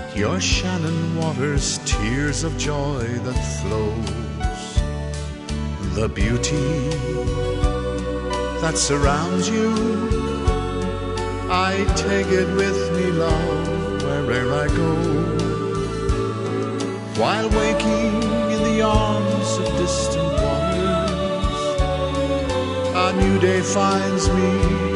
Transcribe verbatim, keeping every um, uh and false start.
your Shannon waters, tears of joy that flows. The beauty that surrounds you, I take it with me, love, where'er I go. While waking in the arms of distant waters, a new day finds me